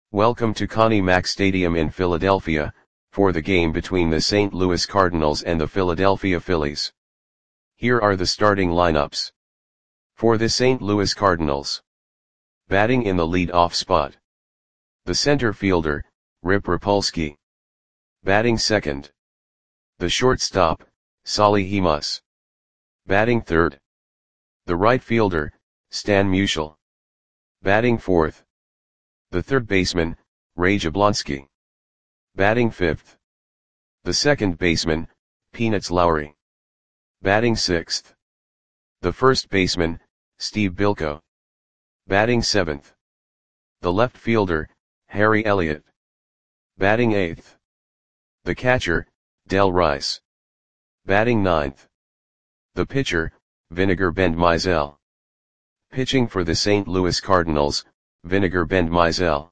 Welcome to Connie Mack Stadium in Philadelphia, for the game between the St. Louis Cardinals and the Philadelphia Phillies. Here are the starting lineups. For the St. Louis Cardinals. Batting in the lead-off spot. The center fielder, Rip Rapolsky. Batting second. The shortstop, Solly Hemus. Batting third. The right fielder, Stan Musial. Batting fourth. The third baseman, Ray Jablonski. Batting fifth. The second baseman, Peanuts Lowry. Batting sixth. The first baseman, Steve Bilko. Batting seventh. The left fielder, Harry Elliott. Batting eighth. The catcher, Del Rice. Batting ninth. The pitcher, Vinegar Bend Mizell. Pitching for the St. Louis Cardinals, Vinegar Bend Mizell.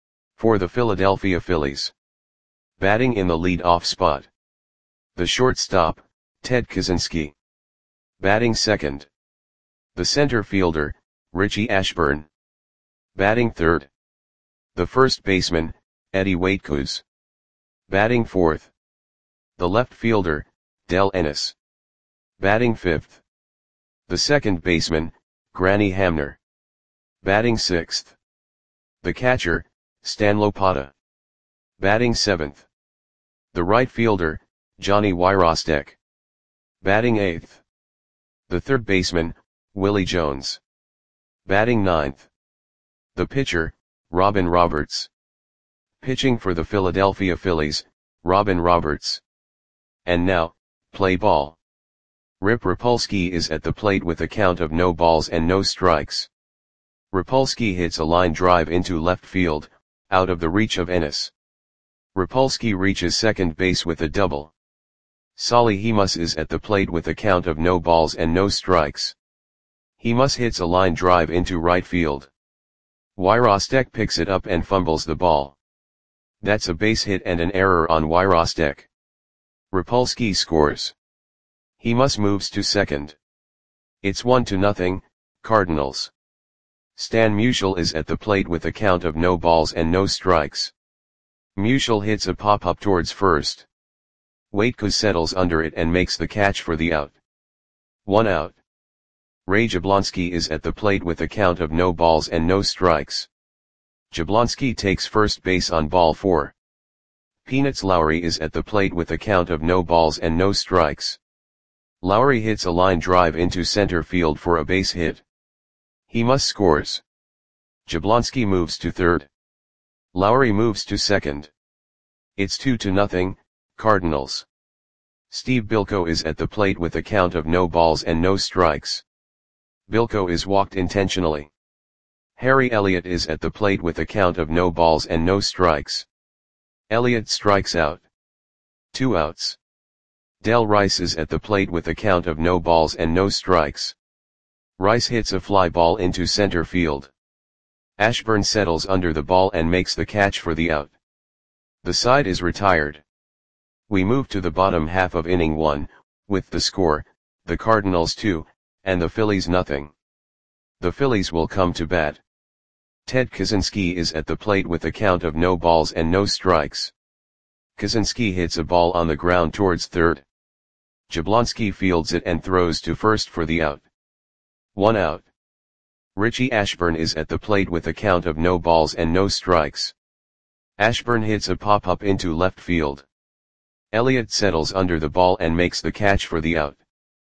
For the Philadelphia Phillies. Batting in the lead-off spot. The shortstop, Ted Kaczynski. Batting second. The center fielder, Richie Ashburn. Batting third. The first baseman, Eddie Waitkus. Batting fourth. The left fielder, Del Ennis. Batting fifth. The second baseman, Granny Hamner. Batting sixth. The catcher, Stan Lopata. Batting seventh. The right fielder, Johnny Wyrostek. Batting eighth. The third baseman, Willie Jones. Batting ninth. The pitcher, Robin Roberts. Pitching for the Philadelphia Phillies, Robin Roberts. And now, play ball. Rip Rapolsky is at the plate with a count of no balls and no strikes. Rapolsky hits a line drive into left field, out of the reach of Ennis. Rapolsky reaches second base with a double. Solly Hemus is at the plate with a count of no balls and no strikes. Hemus hits a line drive into right field. Wyrostek picks it up and fumbles the ball. That's a base hit and an error on Wyrostek. Rapolsky scores. Hemus moves to second. It's 1-0, Cardinals. Stan Musial is at the plate with a count of no balls and no strikes. Musial hits a pop-up towards first. Waitkus settles under it and makes the catch for the out. 1 out. Ray Jablonski is at the plate with a count of no balls and no strikes. Jablonski takes first base on ball 4. Peanuts Lowry is at the plate with a count of no balls and no strikes. Lowry hits a line drive into center field for a base hit. Hemus scores. Jablonski moves to third. Lowry moves to second. It's 2-0, Cardinals. Steve Bilko is at the plate with a count of no balls and no strikes. Bilko is walked intentionally. Harry Elliott is at the plate with a count of no balls and no strikes. Elliott strikes out. 2 outs. Del Rice is at the plate with a count of no balls and no strikes. Rice hits a fly ball into center field. Ashburn settles under the ball and makes the catch for the out. The side is retired. We move to the bottom half of inning 1, with the score, the Cardinals 2, and the Phillies 0. The Phillies will come to bat. Ted Kaczynski is at the plate with a count of no balls and no strikes. Kaczynski hits a ball on the ground towards third. Jablonski fields it and throws to first for the out. 1 out. Richie Ashburn is at the plate with a count of no balls and no strikes. Ashburn hits a pop-up into left field. Elliott settles under the ball and makes the catch for the out.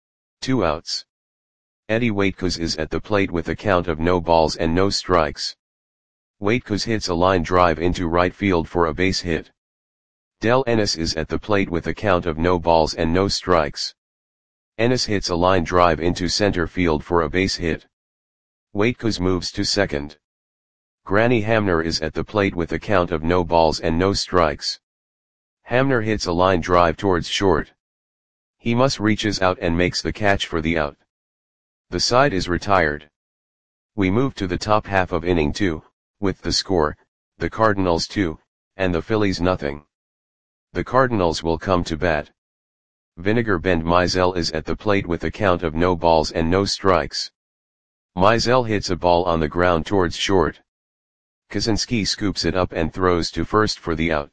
2 outs. Eddie Waitkus is at the plate with a count of no balls and no strikes. Waitkus hits a line drive into right field for a base hit. Del Ennis is at the plate with a count of no balls and no strikes. Ennis hits a line drive into center field for a base hit. Waitkus moves to second. Granny Hamner is at the plate with a count of no balls and no strikes. Hamner hits a line drive towards short. Hemus reaches out and makes the catch for the out. The side is retired. We move to the top half of inning 2, with the score, the Cardinals 2, and the Phillies 0. The Cardinals will come to bat. Vinegar Bend Mizell is at the plate with a count of no balls and no strikes. Mizell hits a ball on the ground towards short. Kaczynski scoops it up and throws to first for the out.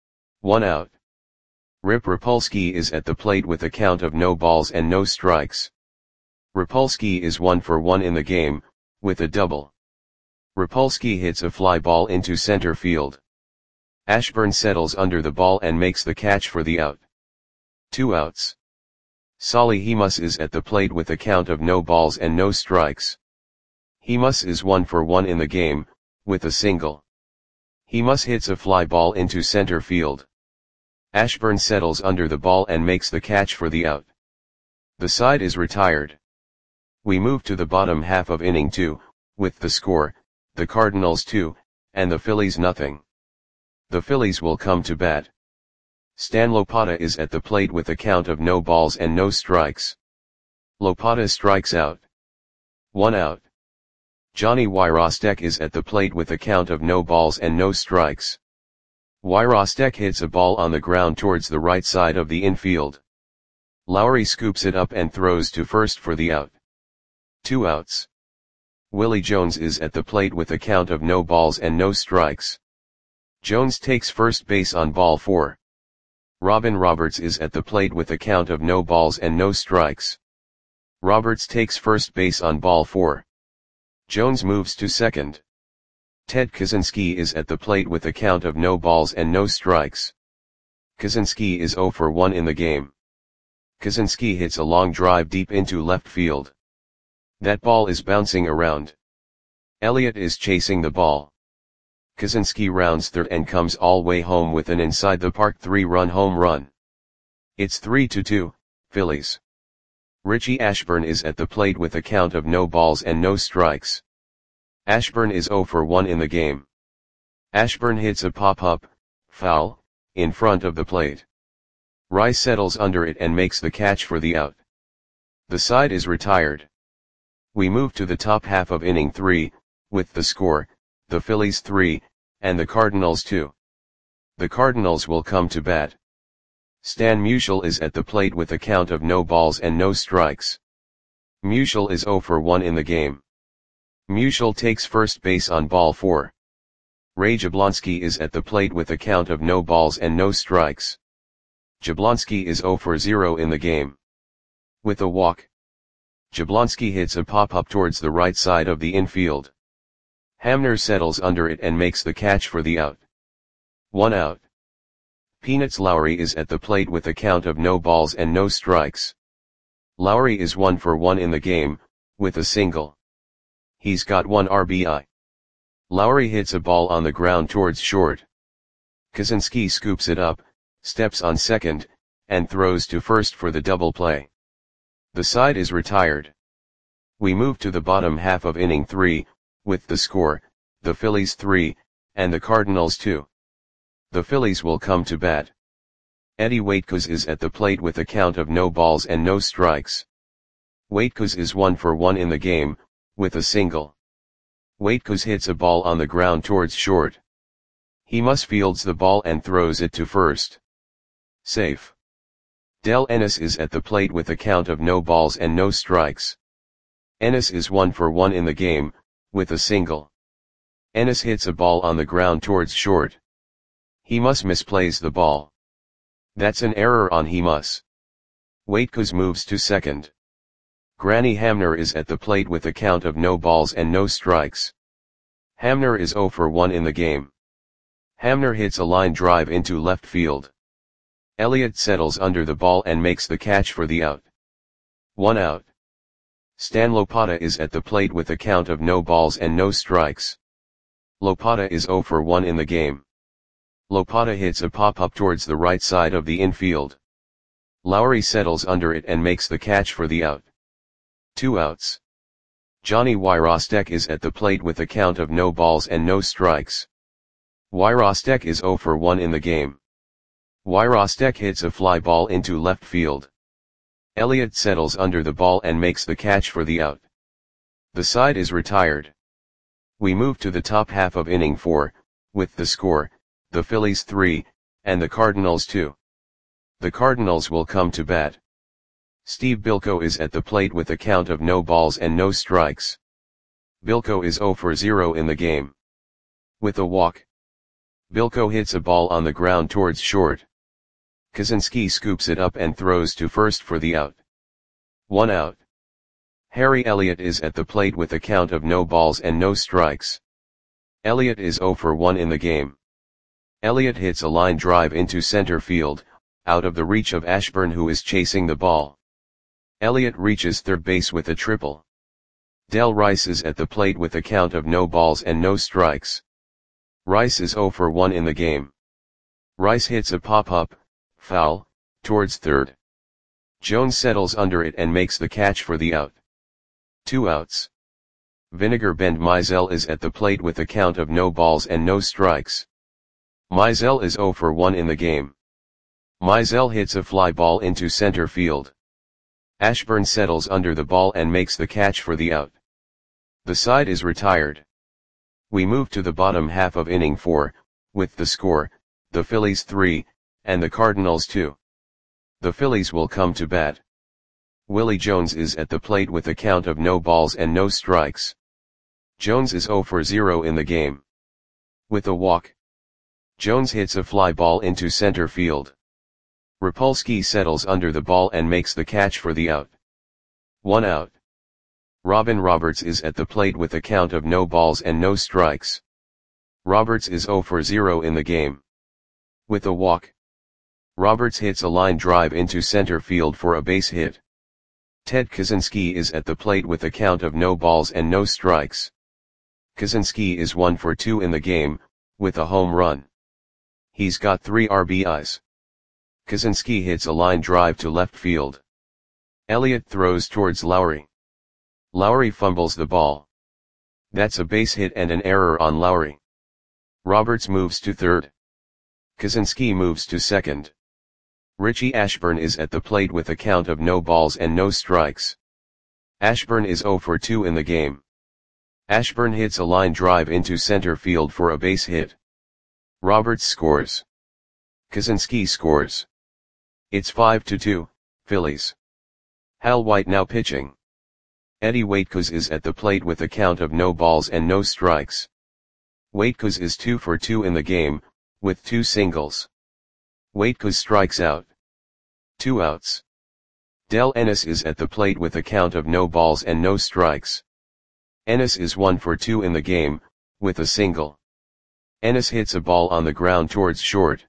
1 out. Rip Rapolsky is at the plate with a count of no balls and no strikes. Rapolsky is 1 for 1 in the game, with a double. Rapolsky hits a fly ball into center field. Ashburn settles under the ball and makes the catch for the out. 2 outs. Solly Hemus is at the plate with a count of no balls and no strikes. Hemus is 1 for 1 in the game, with a single. Hemus hits a fly ball into center field. Ashburn settles under the ball and makes the catch for the out. The side is retired. We move to the bottom half of inning 2, with the score, the Cardinals 2, and the Phillies nothing. The Phillies will come to bat. Stan Lopata is at the plate with a count of no balls and no strikes. Lopata strikes out. 1 out. Johnny Wyrostek is at the plate with a count of no balls and no strikes. Wyrostek hits a ball on the ground towards the right side of the infield. Lowry scoops it up and throws to first for the out. 2 outs. Willie Jones is at the plate with a count of no balls and no strikes. Jones takes first base on ball 4. Robin Roberts is at the plate with a count of no balls and no strikes. Roberts takes first base on ball 4. Jones moves to second. Ted Kaczynski is at the plate with a count of no balls and no strikes. Kaczynski is 0 for 1 in the game. Kaczynski hits a long drive deep into left field. That ball is bouncing around. Elliott is chasing the ball. Kaczynski rounds third and comes all way home with an inside the park 3-run home run. It's 3-2, Phillies. Richie Ashburn is at the plate with a count of no balls and no strikes. Ashburn is 0 for 1 in the game. Ashburn hits a pop-up, foul, in front of the plate. Rice settles under it and makes the catch for the out. The side is retired. We move to the top half of inning 3, with the score, the Phillies 3, and the Cardinals 2. The Cardinals will come to bat. Stan Musial is at the plate with a count of no balls and no strikes. Musial is 0 for 1 in the game. Musial takes first base on ball 4. Ray Jablonski is at the plate with a count of no balls and no strikes. Jablonski is 0 for 0 in the game. With a walk. Jablonski hits a pop-up towards the right side of the infield. Hamner settles under it and makes the catch for the out. 1 out. Peanuts Lowry is at the plate with a count of no balls and no strikes. Lowry is 1 for 1 in the game, with a single. He's got 1 RBI. Lowry hits a ball on the ground towards short. Kaczynski scoops it up, steps on second, and throws to first for the double play. The side is retired. We move to the bottom half of inning 3, with the score, the Phillies 3, and the Cardinals 2. The Phillies will come to bat. Eddie Waitkos is at the plate with a count of no balls and no strikes. Waitkos is 1 for 1 in the game, with a single. Waitkos hits a ball on the ground towards short. Hemus fields the ball and throws it to first. Safe. Del Ennis is at the plate with a count of no balls and no strikes. Ennis is 1 for 1 in the game, with a single. Ennis hits a ball on the ground towards short. Hemus misplays the ball. That's an error on Hemus. Waitkos moves to second. Granny Hamner is at the plate with a count of no balls and no strikes. Hamner is 0 for 1 in the game. Hamner hits a line drive into left field. Elliott settles under the ball and makes the catch for the out. 1 out. Stan Lopata is at the plate with a count of no balls and no strikes. Lopata is 0 for 1 in the game. Lopata hits a pop-up towards the right side of the infield. Lowry settles under it and makes the catch for the out. 2 outs. Johnny Wyrostek is at the plate with a count of no balls and no strikes. Wyrostek is 0 for 1 in the game. Wyrostek hits a fly ball into left field. Elliott settles under the ball and makes the catch for the out. The side is retired. We move to the top half of inning 4, with the score, the Phillies 3, and the Cardinals 2. The Cardinals will come to bat. Steve Bilko is at the plate with a count of no balls and no strikes. Bilko is 0 for 0 in the game. With a walk. Bilko hits a ball on the ground towards short. Kaczynski scoops it up and throws to first for the out. 1 out. Harry Elliott is at the plate with a count of no balls and no strikes. Elliott is 0 for 1 in the game. Elliott hits a line drive into center field, out of the reach of Ashburn, who is chasing the ball. Elliott reaches third base with a triple. Del Rice is at the plate with a count of no balls and no strikes. Rice is 0 for 1 in the game. Rice hits a pop-up, foul, towards third. Jones settles under it and makes the catch for the out. 2 outs. Vinegar Bend Mizell is at the plate with a count of no balls and no strikes. Mizell is 0 for 1 in the game. Mizell hits a fly ball into center field. Ashburn settles under the ball and makes the catch for the out. The side is retired. We move to the bottom half of inning 4, with the score, the Phillies 3, and the Cardinals 2. The Phillies will come to bat. Willie Jones is at the plate with a count of no balls and no strikes. Jones is 0 for 0 in the game. With a walk. Jones hits a fly ball into center field. Rapolsky settles under the ball and makes the catch for the out. 1 out. Robin Roberts is at the plate with a count of no balls and no strikes. Roberts is 0 for 0 in the game. With a walk. Roberts hits a line drive into center field for a base hit. Ted Kaczynski is at the plate with a count of no balls and no strikes. Kaczynski is 1 for 2 in the game, with a home run. He's got 3 RBIs. Kaczynski hits a line drive to left field. Elliott throws towards Lowry. Lowry fumbles the ball. That's a base hit and an error on Lowry. Roberts moves to third. Kaczynski moves to second. Richie Ashburn is at the plate with a count of no balls and no strikes. Ashburn is 0 for 2 in the game. Ashburn hits a line drive into center field for a base hit. Roberts scores. Kaczynski scores. It's 5-2, Phillies. Hal White now pitching. Eddie Waitkos is at the plate with a count of no balls and no strikes. Waitkos is 2 for 2 in the game, with 2 singles. Waitkos strikes out. 2 outs. Del Ennis is at the plate with a count of no balls and no strikes. Ennis is 1 for 2 in the game, with a single. Ennis hits a ball on the ground towards short.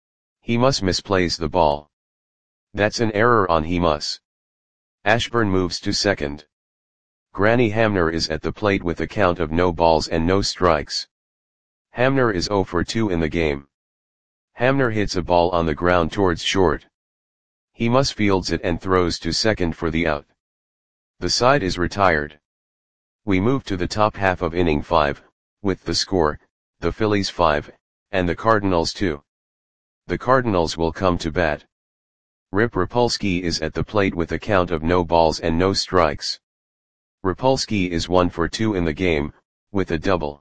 Hemus misplays the ball. That's an error on Hemus. Ashburn moves to second. Granny Hamner is at the plate with a count of no balls and no strikes. Hamner is 0 for 2 in the game. Hamner hits a ball on the ground towards short. Hemus fields it and throws to second for the out. The side is retired. We move to the top half of inning 5, with the score, the Phillies 5, and the Cardinals 2. The Cardinals will come to bat. Rip Rapolsky is at the plate with a count of no balls and no strikes. Rapolsky is 1 for 2 in the game, with a double.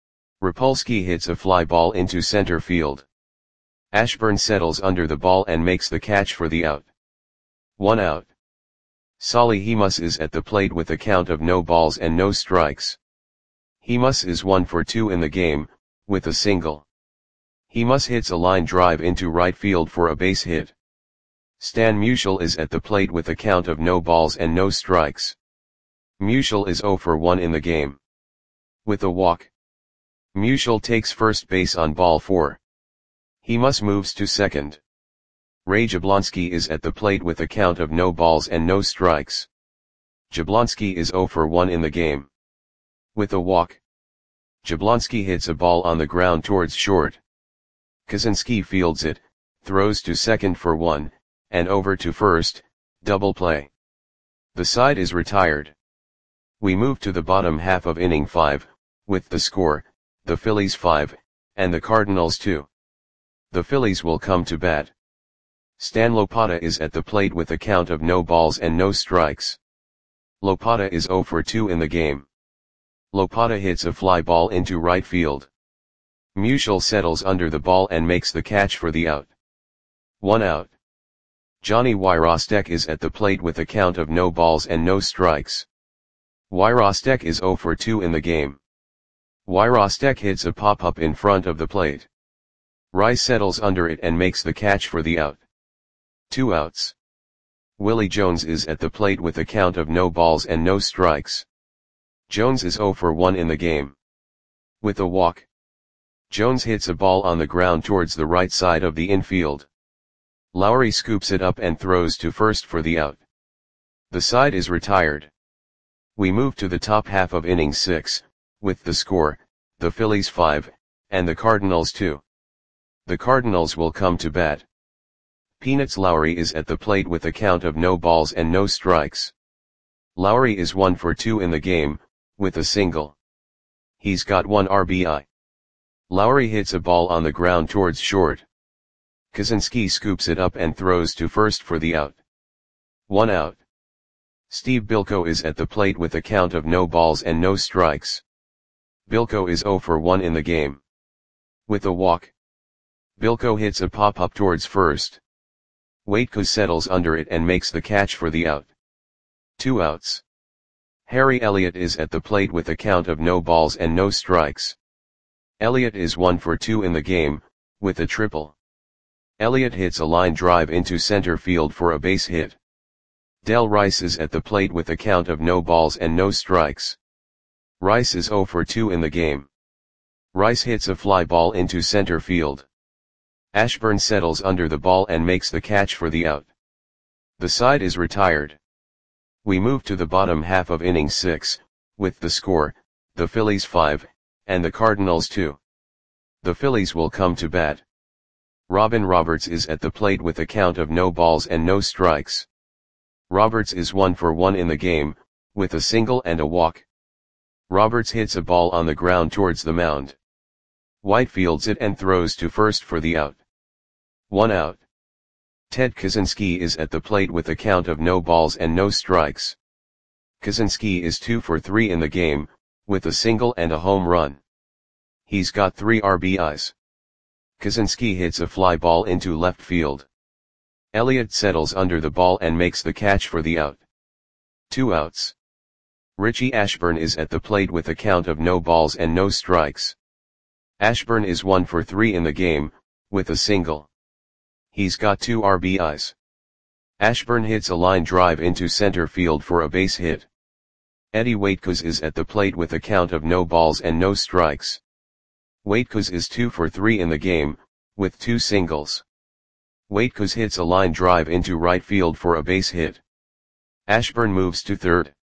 Rapolsky hits a fly ball into center field. Ashburn settles under the ball and makes the catch for the out. 1 out. Solly Hemus is at the plate with a count of no balls and no strikes. Hemus is 1 for 2 in the game, with a single. Hemus hits a line drive into right field for a base hit. Stan Musial is at the plate with a count of no balls and no strikes. Musial is 0 for 1 in the game. With a walk. Musial takes first base on ball 4. Hemus moves to second. Ray Jablonski is at the plate with a count of no balls and no strikes. Jablonski is 0 for 1 in the game. With a walk. Jablonski hits a ball on the ground towards short. Kaczynski fields it, throws to second for 1, and over to first, double play. The side is retired. We move to the bottom half of inning 5, with the score, the Phillies 5, and the Cardinals 2. The Phillies will come to bat. Stan Lopata is at the plate with a count of no balls and no strikes. Lopata is 0 for 2 in the game. Lopata hits a fly ball into right field. Musial settles under the ball and makes the catch for the out. 1 out. Johnny Wyrostek is at the plate with a count of no balls and no strikes. Wyrostek is 0 for 2 in the game. Wyrostek hits a pop-up in front of the plate. Rice settles under it and makes the catch for the out. 2 outs. Willie Jones is at the plate with a count of no balls and no strikes. Jones is 0 for 1 in the game. With a walk. Jones hits a ball on the ground towards the right side of the infield. Lowry scoops it up and throws to first for the out. The side is retired. We move to the top half of inning 6, with the score, the Phillies 5, and the Cardinals 2. The Cardinals will come to bat. Peanuts Lowry is at the plate with a count of no balls and no strikes. Lowry is 1 for 2 in the game, with a single. He's got 1 RBI. Lowry hits a ball on the ground towards short. Kaczynski scoops it up and throws to first for the out. 1 out. Steve Bilko is at the plate with a count of no balls and no strikes. Bilko is 0 for 1 in the game. With a walk. Bilko hits a pop-up towards first. Waitkus settles under it and makes the catch for the out. 2 outs. Harry Elliott is at the plate with a count of no balls and no strikes. Elliott is 1 for 2 in the game, with a triple. Elliott hits a line drive into center field for a base hit. Del Rice is at the plate with a count of no balls and no strikes. Rice is 0 for 2 in the game. Rice hits a fly ball into center field. Ashburn settles under the ball and makes the catch for the out. The side is retired. We move to the bottom half of inning 6, with the score, the Phillies 5, and the Cardinals 2. The Phillies will come to bat. Robin Roberts is at the plate with a count of no balls and no strikes. Roberts is 1 for 1 in the game, with a single and a walk. Roberts hits a ball on the ground towards the mound. White fields it and throws to first for the out. 1 out. Ted Kaczynski is at the plate with a count of no balls and no strikes. Kaczynski is 2 for 3 in the game, with a single and a home run. He's got 3 RBIs. Kaczynski hits a fly ball into left field. Elliott settles under the ball and makes the catch for the out. 2 outs. Richie Ashburn is at the plate with a count of no balls and no strikes. Ashburn is 1 for 3 in the game, with a single. He's got 2 RBIs. Ashburn hits a line drive into center field for a base hit. Eddie Waitkus is at the plate with a count of no balls and no strikes. Waitkus is 2 for 3 in the game, with 2 singles. Waitkus hits a line drive into right field for a base hit. Ashburn moves to third.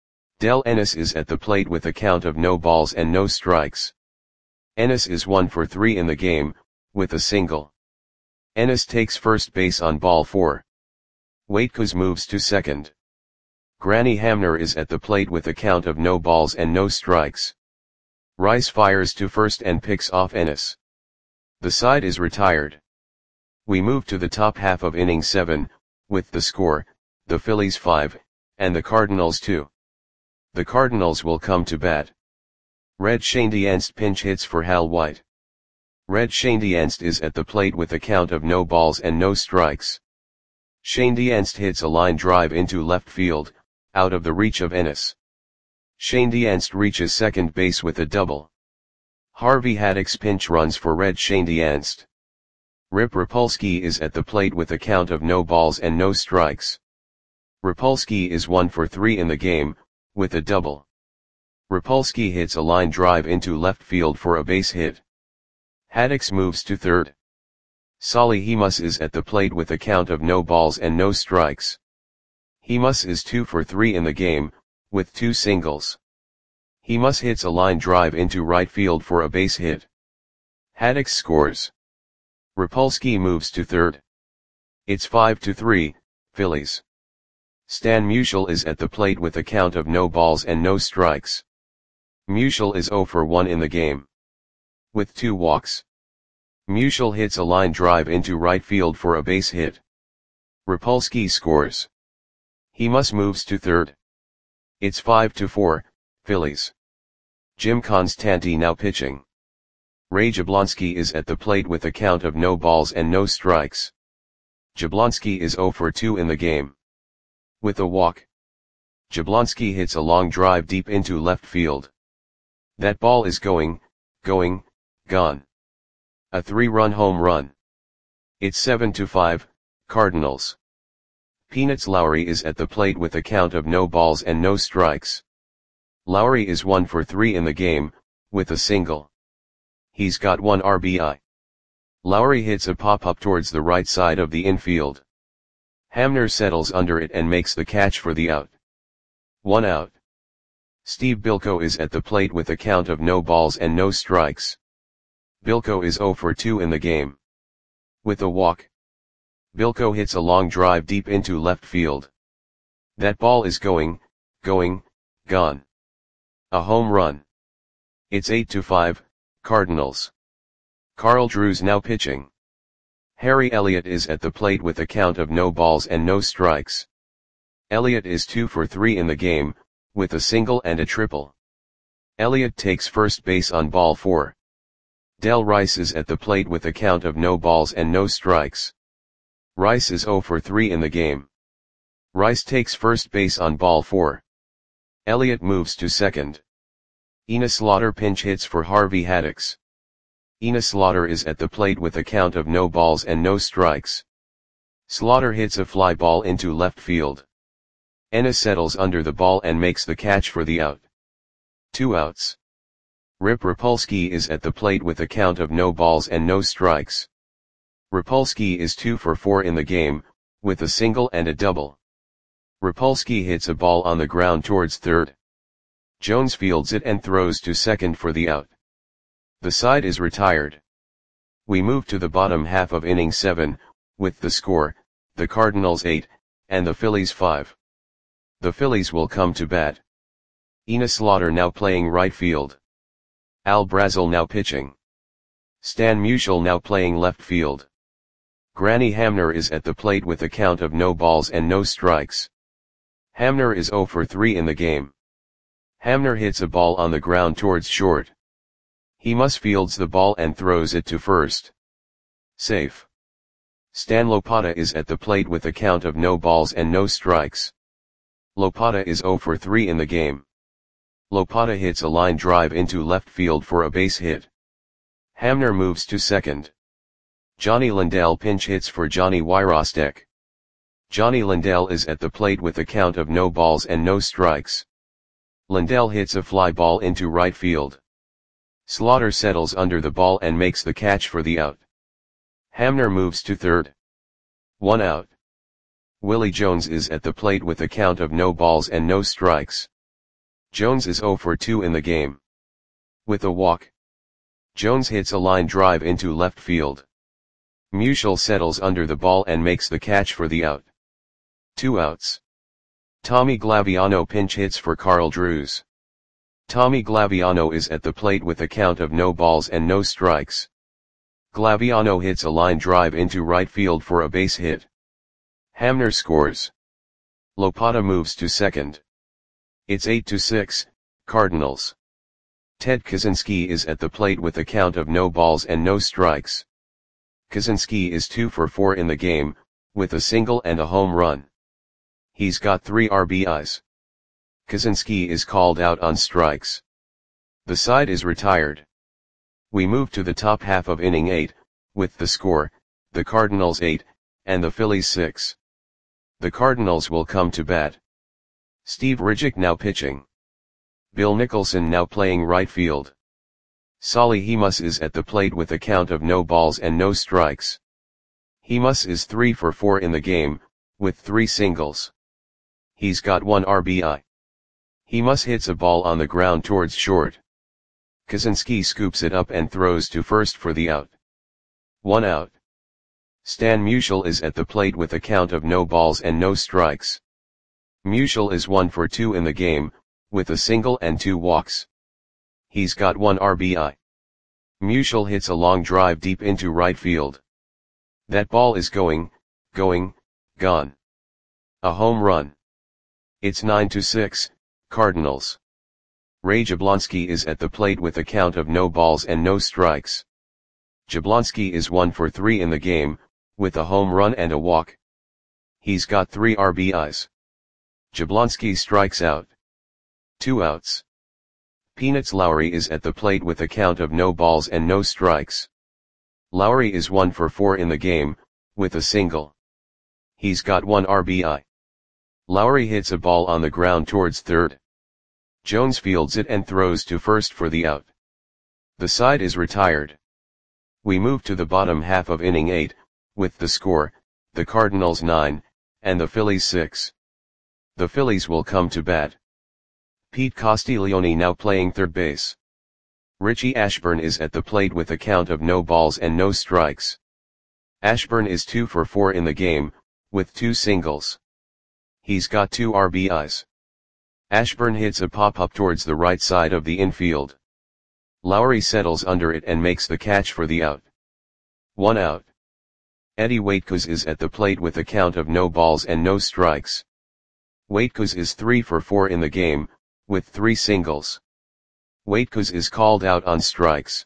Del Ennis is at the plate with a count of no balls and no strikes. Ennis is 1 for 3 in the game, with a single. Ennis takes first base on ball 4. Waitkus moves to second. Granny Hamner is at the plate with a count of no balls and no strikes. Rice fires to first and picks off Ennis. The side is retired. We move to the top half of inning 7, with the score, the Phillies 5, and the Cardinals 2. The Cardinals will come to bat. Red Schoendienst pinch hits for Hal White. Red Schoendienst is at the plate with a count of no balls and no strikes. Schoendienst hits a line drive into left field, out of the reach of Ennis. Schoendienst reaches second base with a double. Harvey Haddix pinch runs for Red Schoendienst. Rip Rapolsky is at the plate with a count of no balls and no strikes. Rapolsky is 1 for 3 in the game, with a double. Rapolsky hits a line drive into left field for a base hit. Haddix moves to third. Solly Hemus is at the plate with a count of no balls and no strikes. Hemus is 2 for 3 in the game, with 2 singles. Hemus hits a line drive into right field for a base hit. Haddix scores. Rapolsky moves to third. It's 5-3, Phillies. Stan Musial is at the plate with a count of no balls and no strikes. Musial is 0 for 1 in the game. With 2 walks. Musial hits a line drive into right field for a base hit. Rapolsky scores. Hemus moves to third. It's 5-4, Phillies. Jim Constanti now pitching. Ray Jablonski is at the plate with a count of no balls and no strikes. Jablonski is 0 for 2 in the game. With a walk. Jablonski hits a long drive deep into left field. That ball is going, gone. A 3-run home run. It's 7-5, Cardinals. Peanuts Lowry is at the plate with a count of no balls and no strikes. Lowry is 1 for 3 in the game, with a single. He's got 1 RBI. Lowry hits a pop-up towards the right side of the infield. Hamner settles under it and makes the catch for the out. 1 out. Steve Bilko is at the plate with a count of no balls and no strikes. Bilko is 0 for 2 in the game. With a walk. Bilko hits a long drive deep into left field. That ball is going, gone. A home run. It's 8-5, Cardinals. Carl Drews now pitching. Harry Elliott is at the plate with a count of no balls and no strikes. Elliott is 2 for 3 in the game, with a single and a triple. Elliott takes first base on ball 4. Del Rice is at the plate with a count of no balls and no strikes. Rice is 0 for 3 in the game. Rice takes first base on ball 4. Elliott moves to second. Enos Slaughter pinch hits for Harvey Haddix. Enos Slaughter is at the plate with a count of no balls and no strikes. Slaughter hits a fly ball into left field. Enos settles under the ball and makes the catch for the out. 2 outs. Rip Rapolsky is at the plate with a count of no balls and no strikes. Rapolsky is 2 for 4 in the game, with a single and a double. Rapolsky hits a ball on the ground towards third. Jones fields it and throws to second for the out. The side is retired. We move to the bottom half of inning 7, with the score, the Cardinals 8, and the Phillies 5. The Phillies will come to bat. Enos Slaughter now playing right field. Al Brazel now pitching. Stan Musial now playing left field. Granny Hamner is at the plate with a count of no balls and no strikes. Hamner is 0 for 3 in the game. Hamner hits a ball on the ground towards short. He must fields the ball and throws it to first. Safe. Stan Lopata is at the plate with a count of no balls and no strikes. Lopata is 0 for 3 in the game. Lopata hits a line drive into left field for a base hit. Hamner moves to second. Johnny Lindell pinch hits for Johnny Wyrostek. Johnny Lindell is at the plate with a count of no balls and no strikes. Lindell hits a fly ball into right field. Slaughter settles under the ball and makes the catch for the out. Hamner moves to third. 1 out. Willie Jones is at the plate with a count of no balls and no strikes. Jones is 0 for 2 in the game. With a walk. Jones hits a line drive into left field. Musial settles under the ball and makes the catch for the out. 2 outs. Tommy Glaviano pinch hits for Carl Drews. Tommy Glaviano is at the plate with a count of no balls and no strikes. Glaviano hits a line drive into right field for a base hit. Hamner scores. Lopata moves to second. It's 8-6, Cardinals. Ted Kaczynski is at the plate with a count of no balls and no strikes. Kaczynski is 2 for 4 in the game, with a single and a home run. He's got 3 RBIs. Kaczynski is called out on strikes. The side is retired. We move to the top half of inning 8, with the score, the Cardinals 8, and the Phillies 6. The Cardinals will come to bat. Steve Ridgick now pitching. Bill Nicholson now playing right field. Solly Hemus is at the plate with a count of no balls and no strikes. Hemus is 3 for 4 in the game, with 3 singles. He's got 1 RBI. Hemus hits a ball on the ground towards short. Kaczynski scoops it up and throws to first for the out. 1 out. Stan Musial is at the plate with a count of no balls and no strikes. Musial is 1 for 2 in the game, with a single and 2 walks. He's got 1 RBI. Musial hits a long drive deep into right field. That ball is going, gone. A home run. It's 9-6, Cardinals. Ray Jablonski is at the plate with a count of no balls and no strikes. Jablonski is 1 for 3 in the game, with a home run and a walk. He's got 3 RBIs. Jablonski strikes out. 2 outs. Peanuts Lowry is at the plate with a count of no balls and no strikes. Lowry is 1 for 4 in the game, with a single. He's got 1 RBI. Lowry hits a ball on the ground towards third. Jones fields it and throws to first for the out. The side is retired. We move to the bottom half of inning 8, with the score, the Cardinals 9, and the Phillies 6. The Phillies will come to bat. Pete Castiglione now playing third base. Richie Ashburn is at the plate with a count of no balls and no strikes. Ashburn is 2 for 4 in the game, with 2 singles. He's got 2 RBIs. Ashburn hits a pop-up towards the right side of the infield. Lowry settles under it and makes the catch for the out. 1 out. Eddie Waitkus is at the plate with a count of no balls and no strikes. Waitkus is 3 for 4 in the game, with 3 singles. Waitkus is called out on strikes.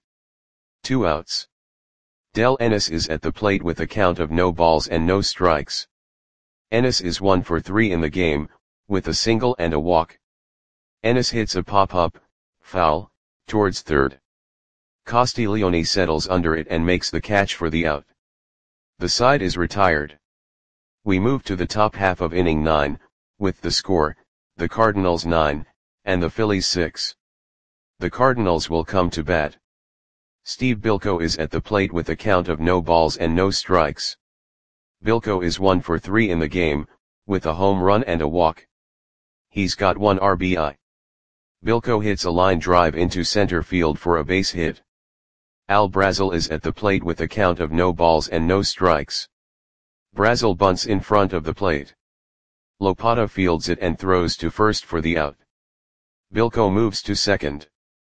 2 outs. Del Ennis is at the plate with a count of no balls and no strikes. Ennis is 1 for 3 in the game, with a single and a walk. Ennis hits a pop-up, foul, towards third. Castiglione settles under it and makes the catch for the out. The side is retired. We move to the top half of inning 9, with the score, the Cardinals 9, and the Phillies 6. The Cardinals will come to bat. Steve Bilko is at the plate with a count of no balls and no strikes. Bilko is 1 for 3 in the game, with a home run and a walk. He's got 1 RBI. Bilko hits a line drive into center field for a base hit. Al Brazel is at the plate with a count of no balls and no strikes. Brazel bunts in front of the plate. Lopata fields it and throws to first for the out. Bilko moves to second.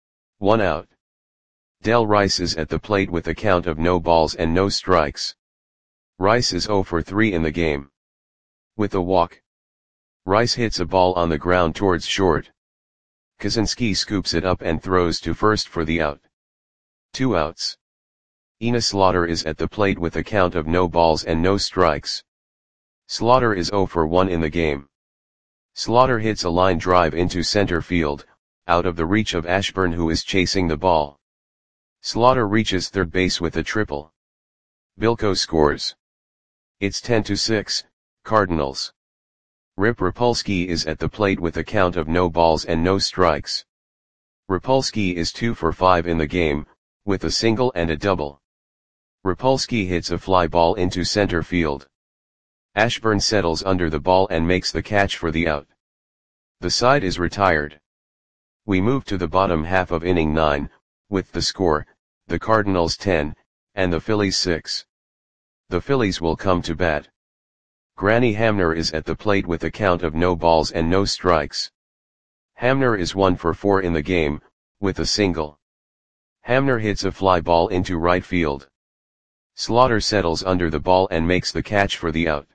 1 out. Del Rice is at the plate with a count of no balls and no strikes. Rice is 0 for 3 in the game. With a walk. Rice hits a ball on the ground towards short. Kaczynski scoops it up and throws to first for the out. 2 outs. Enos Slaughter is at the plate with a count of no balls and no strikes. Slaughter is 0 for 1 in the game. Slaughter hits a line drive into center field, out of the reach of Ashburn who is chasing the ball. Slaughter reaches third base with a triple. Bilko scores. It's 10-6, Cardinals. Rip Rapolsky is at the plate with a count of no balls and no strikes. Rapolsky is 2 for 5 in the game, with a single and a double. Rapolsky hits a fly ball into center field. Ashburn settles under the ball and makes the catch for the out. The side is retired. We move to the bottom half of inning 9, with the score, the Cardinals 10, and the Phillies 6. The Phillies will come to bat. Granny Hamner is at the plate with a count of no balls and no strikes. Hamner is 1 for 4 in the game, with a single. Hamner hits a fly ball into right field. Slaughter settles under the ball and makes the catch for the out.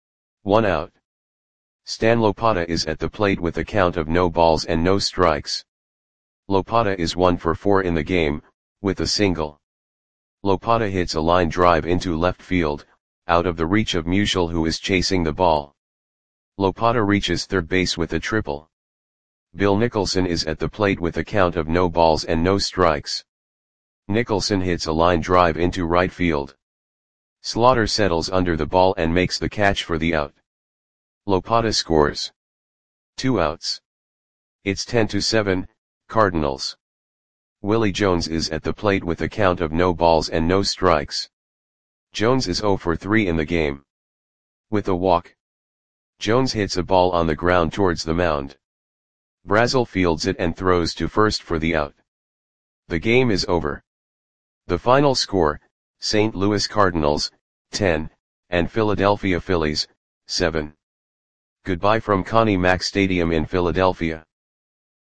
1 out. Stan Lopata is at the plate with a count of no balls and no strikes. Lopata is 1 for 4 in the game, with a single. Lopata hits a line drive into left field, out of the reach of Musial who is chasing the ball. Lopata reaches third base with a triple. Bill Nicholson is at the plate with a count of no balls and no strikes. Nicholson hits a line drive into right field. Slaughter settles under the ball and makes the catch for the out. Lopata scores. 2 outs. It's 10-7, Cardinals. Willie Jones is at the plate with a count of no balls and no strikes. Jones is 0 for 3 in the game. With a walk. Jones hits a ball on the ground towards the mound. Brazel fields it and throws to first for the out. The game is over. The final score, St. Louis Cardinals, 10, and Philadelphia Phillies, 7. Goodbye from Connie Mack Stadium in Philadelphia.